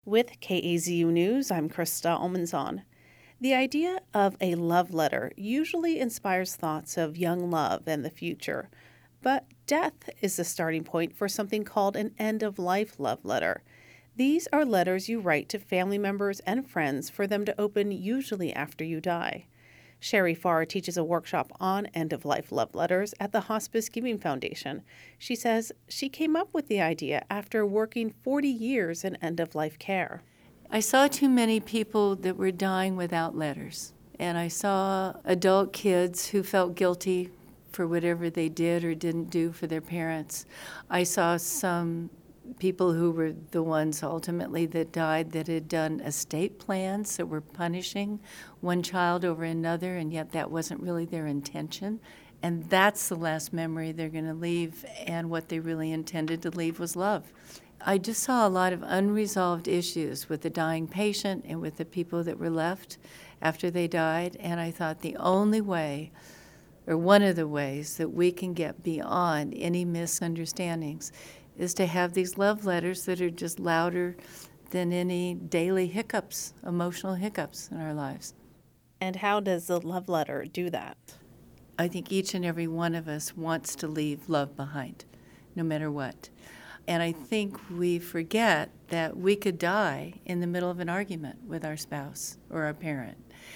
With KAZU News, I'm Krista Olmanzon. The idea of a love letter usually inspires thoughts of young love and the future, but death is the starting point for something called an end-of-life love letter. These are letters you write to family members and friends for them to open usually after you die. Sherry Farr teaches a workshop on end-of-life love letters at the Hospice Giving Foundation. She says she came up with the idea after working 40 years in end-of-life care. I saw too many people that were dying without letters, and I saw adult kids who felt guilty for whatever they did or didn't do for their parents. I saw some people who were the ones ultimately that died that had done estate plans that were punishing one child over another, and yet that wasn't really their intention. And that's the last memory they're going to leave, and what they really intended to leave was love. I just saw a lot of unresolved issues with the dying patient and with the people that were left after they died, and I thought the only way, or one of the ways that we can get beyond any misunderstandings is to have these love letters that are just louder than any daily hiccups, emotional hiccups in our lives. And how does the love letter do that? I think each and every one of us wants to leave love behind, no matter what. And I think we forget that we could die in the middle of an argument with our spouse or our parent.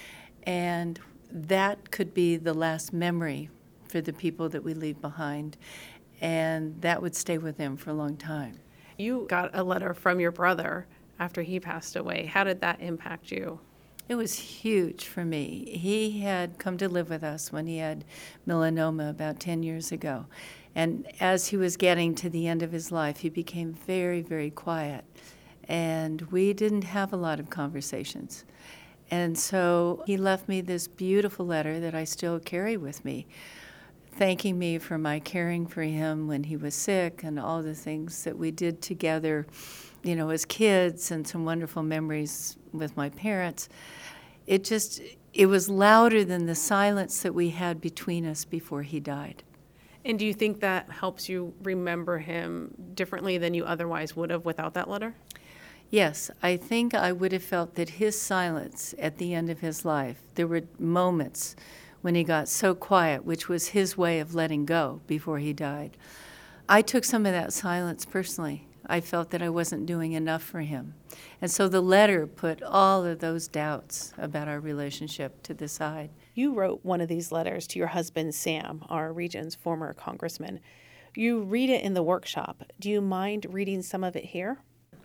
And that could be the last memory for the people that we leave behind. And that would stay with them for a long time. You got a letter from your brother after he passed away. How did that impact you? It was huge for me. He had come to live with us when he had melanoma about 10 years ago. And as he was getting to the end of his life, he became very, very quiet. And we didn't have a lot of conversations. And so he left me this beautiful letter that I still carry with me, thanking me for my caring for him when he was sick and all the things that we did together, as kids, and some wonderful memories with my parents. It was louder than the silence that we had between us before he died. And do you think that helps you remember him differently than you otherwise would have without that letter? Yes, I think I would have felt that his silence at the end of his life, there were moments when he got so quiet, which was his way of letting go before he died. I took some of that silence personally. I felt that I wasn't doing enough for him. And so the letter put all of those doubts about our relationship to the side. You wrote one of these letters to your husband, Sam, our region's former congressman. You read it in the workshop. Do you mind reading some of it here?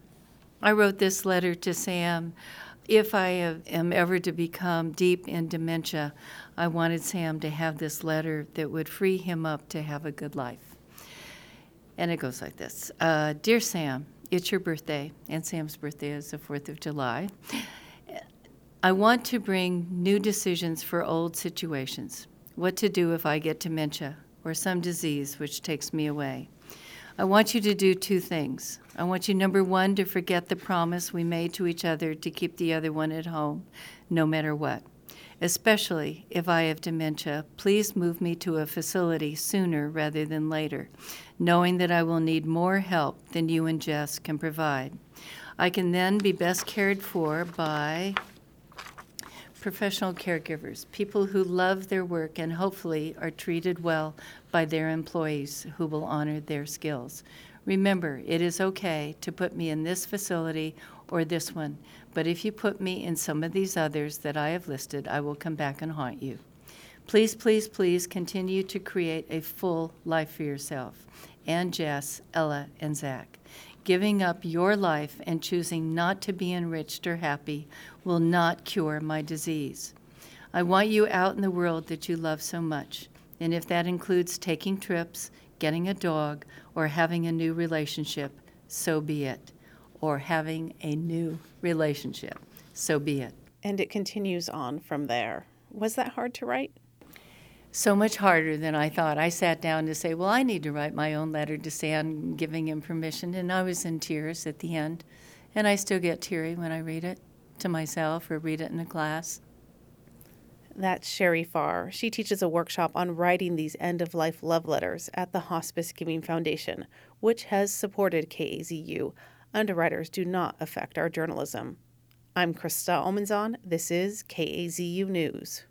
I wrote this letter to Sam. If I am ever to become deep in dementia, I wanted Sam to have this letter that would free him up to have a good life. And it goes like this. Dear Sam, it's your birthday, and Sam's birthday is the 4th of July. I want to bring new decisions for old situations. What to do if I get dementia or some disease which takes me away. I want you to do two things. I want you, number one, to forget the promise we made to each other to keep the other one at home, no matter what. Especially if I have dementia, please move me to a facility sooner rather than later, knowing that I will need more help than you and Jess can provide. I can then be best cared for by professional caregivers, people who love their work and hopefully are treated well by their employees who will honor their skills. Remember, it is okay to put me in this facility or this one, but if you put me in some of these others that I have listed, I will come back and haunt you. Please, please, please continue to create a full life for yourself and Jess, Ella, and Zach. Giving up your life and choosing not to be enriched or happy will not cure my disease. I want you out in the world that you love so much, and if that includes taking trips, getting a dog, or having a new relationship, so be it. Or having a new relationship, so be it. And it continues on from there. Was that hard to write? So much harder than I thought. I sat down to say, well, I need to write my own letter to Sam, giving him permission, and I was in tears at the end. And I still get teary when I read it to myself or read it in a class. That's Sherry Farr. She teaches a workshop on writing these end-of-life love letters at the Hospice Giving Foundation, which has supported KAZU. Underwriters do not affect our journalism. I'm Krista Omenzon. This is KAZU News.